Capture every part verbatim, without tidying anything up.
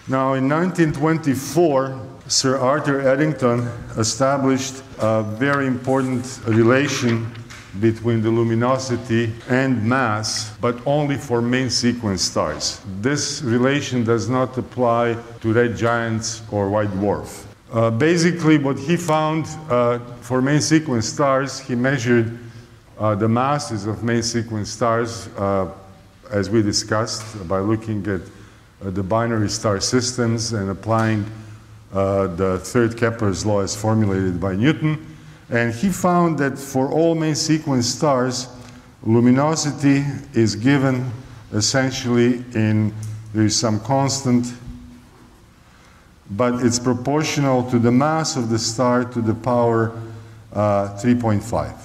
Now, in nineteen twenty-four, Sir Arthur Eddington established a very important relation between the luminosity and mass, but only for main sequence stars. This relation does not apply to red giants or white dwarf. Uh, basically, what he found uh, for main sequence stars, he measured uh, the masses of main sequence stars, uh, as we discussed, by looking at uh, the binary star systems and applying uh, the third Kepler's law as formulated by Newton. And he found that for all main sequence stars, luminosity is given essentially in, there is some constant, but it's proportional to the mass of the star to the power uh, three point five.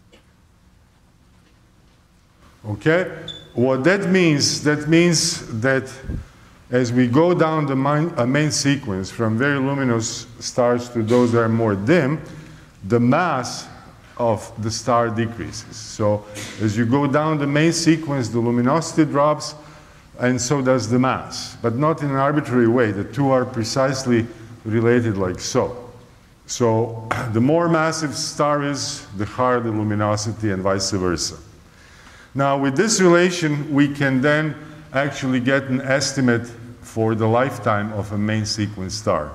Okay? What that means, that means that as we go down the main, uh, main sequence from very luminous stars to those that are more dim, the mass of the star decreases. So as you go down the main sequence, the luminosity drops, and so does the mass, but not in an arbitrary way. The two are precisely related like so. So the more massive star is, the higher the luminosity, and vice versa. Now, with this relation, we can then actually get an estimate for the lifetime of a main sequence star.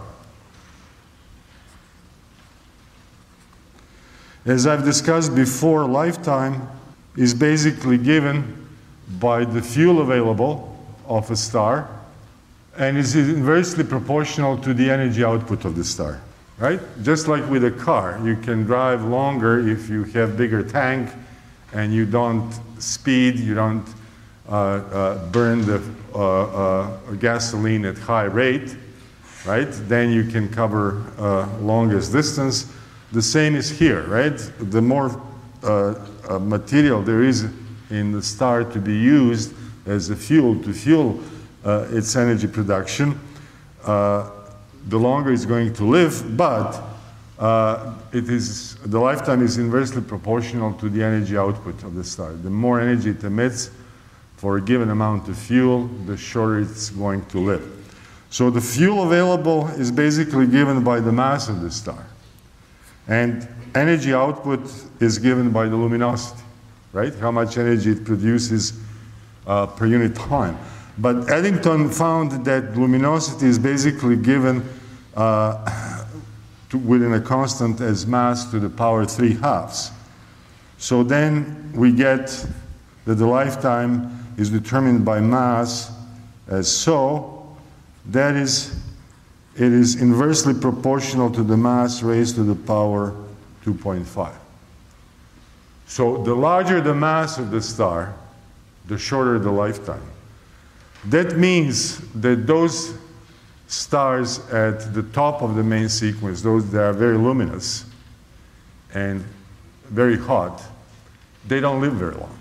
As I've discussed before, lifetime is basically given by the fuel available of a star, and is inversely proportional to the energy output of the star, right? Just like with a car, you can drive longer if you have bigger tank and you don't speed, you don't uh, uh, burn the uh, uh, gasoline at high rate, right? Then you can cover uh, longest distance. The same is here, right? The more uh, uh, material there is in the star to be used as a fuel to fuel uh, its energy production, uh, the longer it's going to live, but uh, it is, the lifetime is inversely proportional to the energy output of the star. The more energy it emits for a given amount of fuel, the shorter it's going to live. So the fuel available is basically given by the mass of the star. And energy output is given by the luminosity, right? How much energy it produces uh, per unit time. But Eddington found that luminosity is basically given uh, to, within a constant as mass to the power three halves. So then we get that the lifetime is determined by mass as so. That is, it is inversely proportional to the mass raised to the power two point five. So the larger the mass of the star, the shorter the lifetime. That means that those stars at the top of the main sequence, those that are very luminous and very hot, they don't live very long.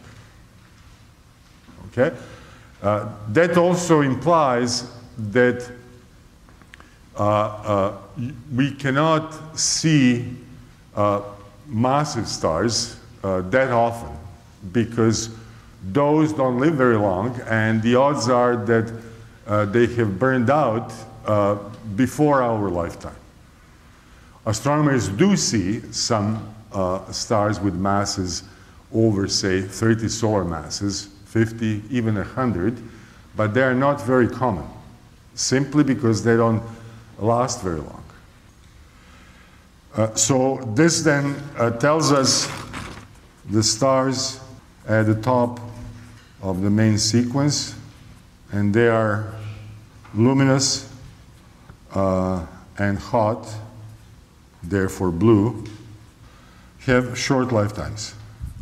Okay? Uh, that also implies that Uh, uh, we cannot see uh, massive stars uh, that often, because those don't live very long, and the odds are that uh, they have burned out uh, before our lifetime. Astronomers do see some uh, stars with masses over, say, thirty solar masses, fifty, even one hundred, but they are not very common, simply because they don't last very long. Uh, so this then uh, tells us the stars at the top of the main sequence, and they are luminous uh, and hot, therefore blue, have short lifetimes.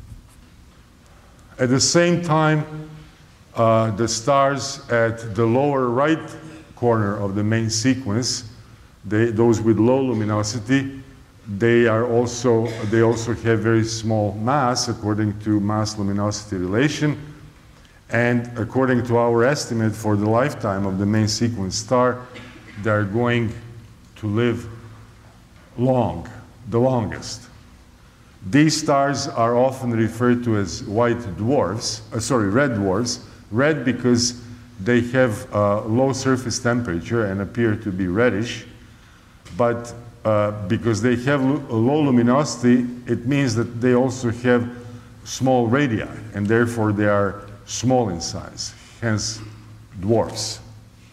At the same time, uh, the stars at the lower right corner of the main sequence, they, those with low luminosity, they are also, they also have very small mass according to mass-luminosity relation, and according to our estimate for the lifetime of the main sequence star, they are going to live long, the longest. These stars are often referred to as white dwarfs, uh, sorry, red dwarfs. Red because they have uh, low surface temperature and appear to be reddish, but uh, because they have low luminosity, it means that they also have small radii, and therefore they are small in size, hence dwarfs.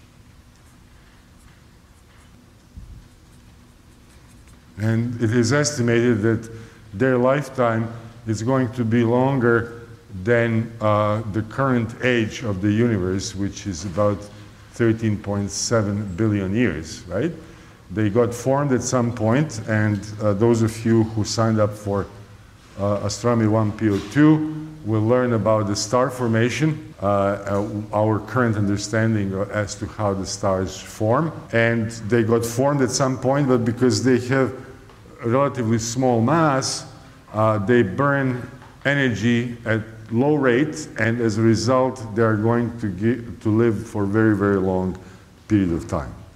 And it is estimated that their lifetime is going to be longer than uh, the current age of the universe, which is about thirteen point seven billion years, right? They got formed at some point, and uh, those of you who signed up for uh, Astronomy one P O two will learn about the star formation, uh, uh, our current understanding as to how the stars form. And they got formed at some point, but because they have a relatively small mass, uh, they burn energy at low rate, and as a result, they are going to, get, to live for a very, very long period of time.